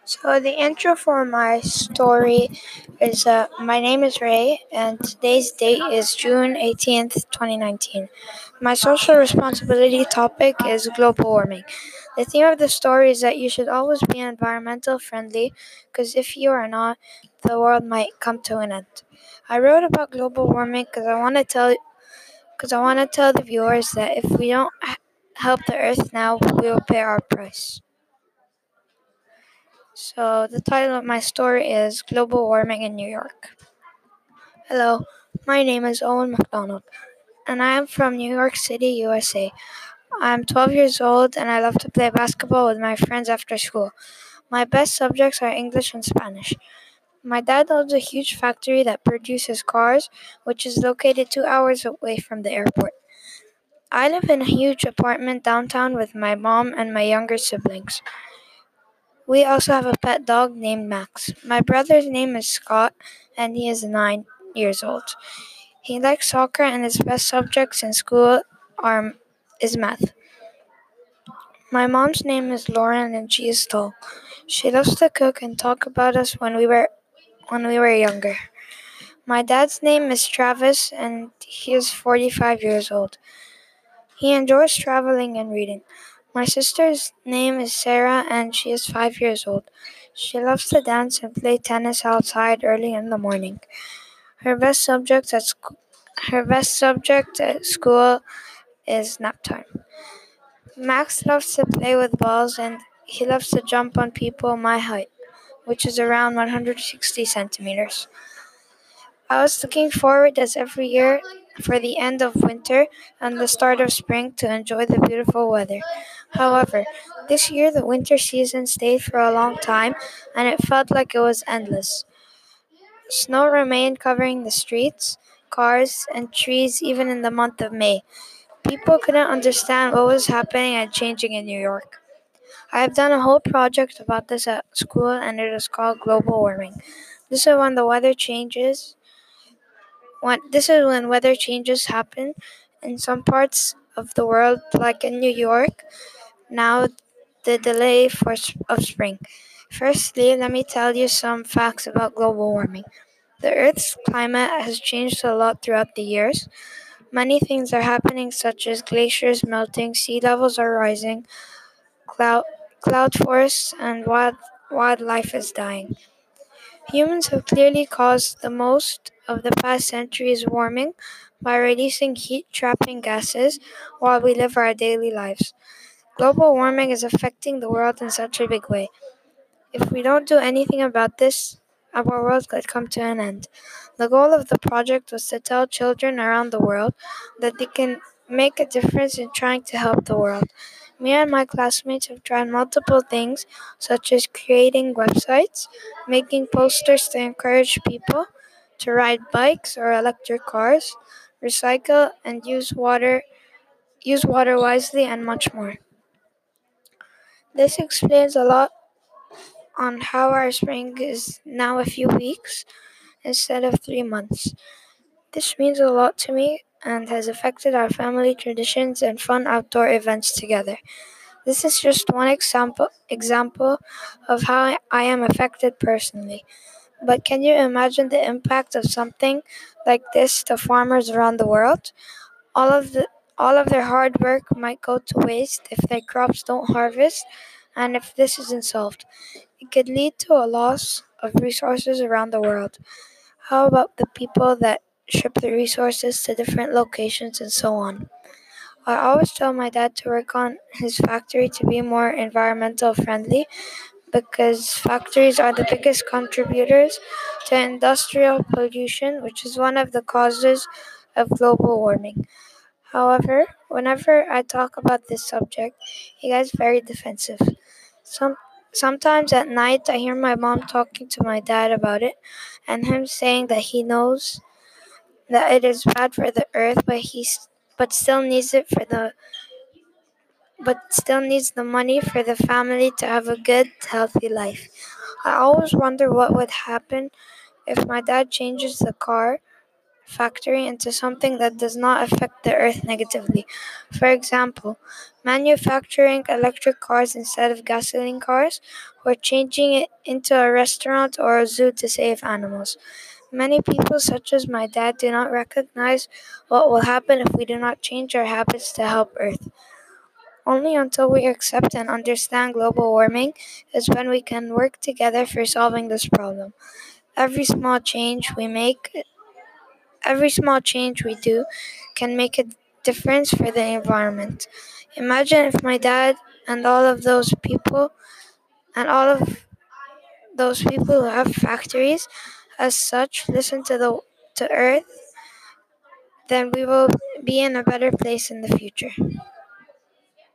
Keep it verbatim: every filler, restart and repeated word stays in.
So the intro for my story is uh, my name is Ray, and today's date is June eighteenth, twenty nineteen. My social responsibility topic is global warming. The theme of the story is that you should always be environmental friendly, because if you are not, the world might come to an end. I wrote about global warming because I want to tell because I want to tell the viewers that if we don't h- help the Earth now, we will pay our price. So, the title of my story is Global Warming in New York. Hello, my name is Owen McDonald, and I am from New York City, U S A. I'm twelve years old, and I love to play basketball with my friends after school. My best subjects are English and Spanish. My dad owns a huge factory that produces cars, which is located two hours away from the airport. I live in a huge apartment downtown with my mom and my younger siblings. We also have a pet dog named Max. My brother's name is Scott, and he is nine years old. He likes soccer, and his best subjects in school are is math. My mom's name is Lauren, and she is tall. She loves to cook and talk about us when we were when we were younger. My dad's name is Travis, and he is forty-five years old. He enjoys traveling and reading. My sister's name is Sarah, and she is five years old. She loves to dance and play tennis outside early in the morning. Her best subject at sc- her best subject at school is nap time. Max loves to play with balls, and he loves to jump on people my height, which is around one hundred sixty centimeters. I was looking forward as every year for the end of winter and the start of spring to enjoy the beautiful weather. However, this year the winter season stayed for a long time, and it felt like it was endless. Snow remained covering the streets, cars, and trees even in the month of May. People couldn't understand what was happening and changing in New York. I have done a whole project about this at school, and it is called global warming. This is when the weather changes when this is when weather changes happen in some parts of the world, like in New York. Now, the delay for s- of spring. Firstly, let me tell you some facts about global warming. The Earth's climate has changed a lot throughout the years. Many things are happening, such as glaciers melting, sea levels are rising, cloud cloud forests, and wild wildlife is dying. Humans have clearly caused the most of the past century's warming by releasing heat trapping gases while we live our daily lives. Global warming is affecting the world in such a big way. If we don't do anything about this, our world could come to an end. The goal of the project was to tell children around the world that they can make a difference in trying to help the world. Me and my classmates have tried multiple things, such as creating websites, making posters to encourage people to ride bikes or electric cars, recycle and use water, use water wisely, and much more. This explains a lot on how our spring is now a few weeks instead of three months. This means a lot to me and has affected our family traditions and fun outdoor events together. This is just one example example of how I am affected personally. But can you imagine the impact of something like this to farmers around the world? All of the all of their hard work might go to waste if their crops don't harvest, and if this isn't solved, it could lead to a loss of resources around the world. How about the people that ship the resources to different locations and so on? I always tell my dad to work on his factory to be more environmental friendly, because factories are the biggest contributors to industrial pollution, which is one of the causes of global warming. However, whenever I talk about this subject, he gets very defensive. Some Sometimes at night I hear my mom talking to my dad about it, and him saying that he knows that it is bad for the earth, but he's but still needs it for the but still needs the money for the family to have a good, healthy life. I always wonder what would happen if my dad changes the car factory into something that does not affect the earth negatively. For example, manufacturing electric cars instead of gasoline cars, or changing it into a restaurant or a zoo to save animals. Many people, such as my dad, do not recognize what will happen if we do not change our habits to help Earth. Only until we accept and understand global warming is when we can work together for solving this problem. Every small change we make, every small change we do can make a difference for the environment. Imagine if my dad and all of those people and all of those people who have factories as such listen to the to Earth, then we will be in a better place in the future.